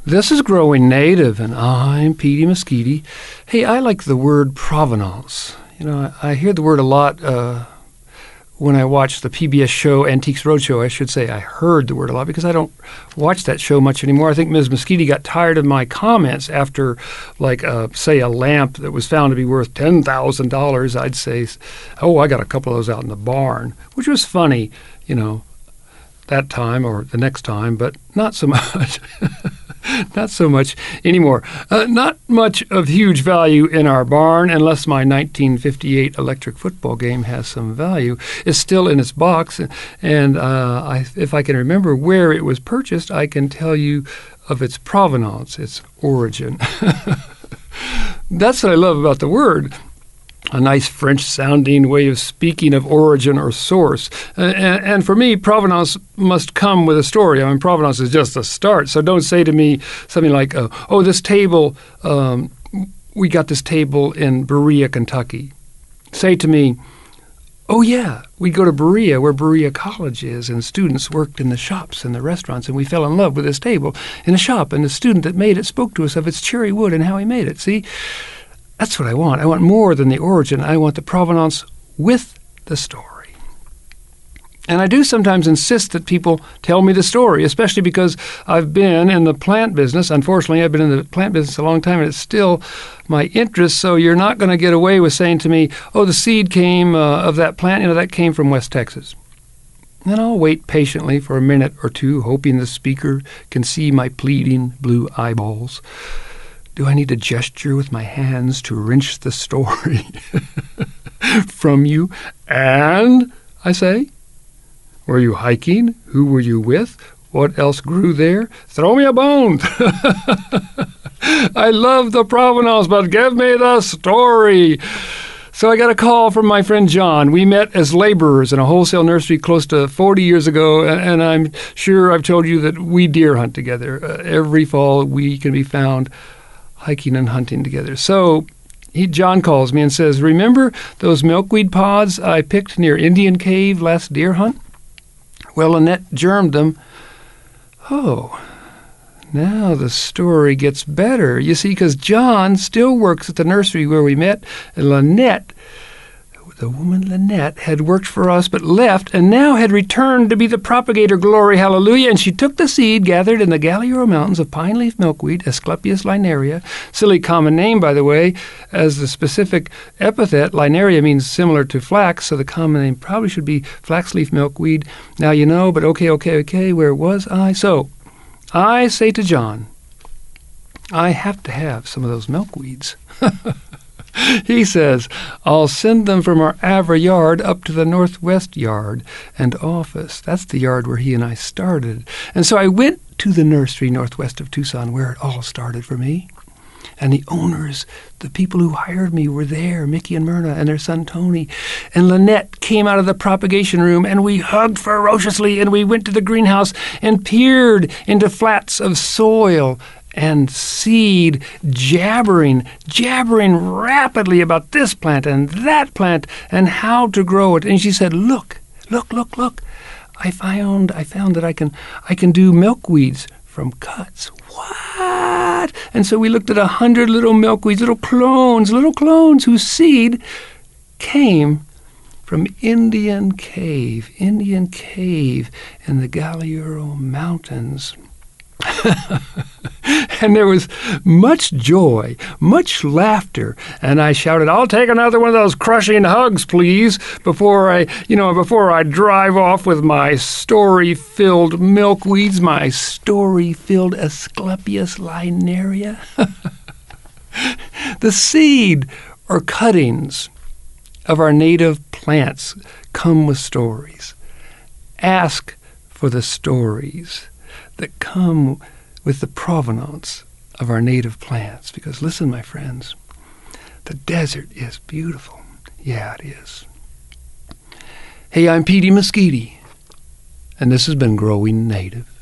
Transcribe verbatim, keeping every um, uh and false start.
This is Growing Native, and I'm Petey Mesquite. Hey, I like the word provenance. You know, I, I hear the word a lot uh, when I watch the P B S show Antiques Roadshow. I should say I heard the word a lot because I don't watch that show much anymore. I think Miz Mesquite got tired of my comments after, like, uh, say, a lamp that was found to be worth ten thousand dollars. I'd say, oh, I got a couple of those out in the barn, which was funny, you know, that time or the next time, but not so much. Not so much anymore. Uh, not much of huge value in our barn, unless my nineteen fifty-eight electric football game has some value. It's still in its box, and uh, I, if I can remember where it was purchased, I can tell you of its provenance, its origin. That's what I love about the word. A nice French-sounding way of speaking of origin or source. Uh, and, and for me, provenance must come with a story. I mean, provenance is just a start. So don't say to me something like, uh, oh, this table, um, we got this table in Berea, Kentucky. Say to me, oh, yeah, we go to Berea, where Berea College is, and students worked in the shops and the restaurants, and we fell in love with this table in a shop, and the student that made it spoke to us of its cherry wood and how he made it. See? That's what I want. I want more than the origin. I want the provenance with the story. And I do sometimes insist that people tell me the story, especially because I've been in the plant business. Unfortunately, I've been in the plant business a long time, and it's still my interest. So you're not going to get away with saying to me, oh, the seed came uh, of that plant, you know, that came from West Texas. And I'll wait patiently for a minute or two, hoping the speaker can see my pleading blue eyeballs. Do I need to gesture with my hands to wrench the story from you? And, I say, were you hiking? Who were you with? What else grew there? Throw me a bone. I love the provenance, but give me the story. So I got a call from my friend John. We met as laborers in a wholesale nursery close to forty years ago, and I'm sure I've told you that we deer hunt together. Uh, every fall we can be found hiking and hunting together. So he, John calls me and says, remember those milkweed pods I picked near Indian Cave last deer hunt? Well, Lynette germed them. Oh, now the story gets better. You see, because John still works at the nursery where we met, and Lynette, the woman Lynette, had worked for us but left and now had returned to be the propagator, glory hallelujah, and she took the seed gathered in the Galiuro Mountains of pine leaf milkweed, Asclepias linearia, silly common name, by the way, as the specific epithet, linearia means similar to flax, so the common name probably should be flaxleaf milkweed. Now you know, but okay, okay, okay, where was I? So I say to John, I have to have some of those milkweeds. He says, I'll send them from our Avra yard up to the northwest yard and office. That's the yard where he and I started. And so I went to the nursery northwest of Tucson where it all started for me. And the owners, the people who hired me, were there, Mickey and Myrna and their son Tony. And Lynette came out of the propagation room, and we hugged ferociously, and we went to the greenhouse and peered into flats of soil and seed, jabbering, jabbering rapidly about this plant and that plant and how to grow it. And she said, look, look, look, look. I found I found that I can I can do milkweeds from cuts. What? And so we looked at a hundred little milkweeds, little clones, little clones whose seed came from Indian Cave, Indian Cave in the Galiuro Mountains. And there was much joy, much laughter, and I shouted, I'll take another one of those crushing hugs, please, before I, you know, before I drive off with my story-filled milkweeds, my story-filled Asclepias linearia. The seed or cuttings of our native plants come with stories. Ask for the stories that come with the provenance of our native plants. Because listen, my friends, the desert is beautiful. Yeah, it is. Hey, I'm Petey Mesquite, and this has been Growing Native.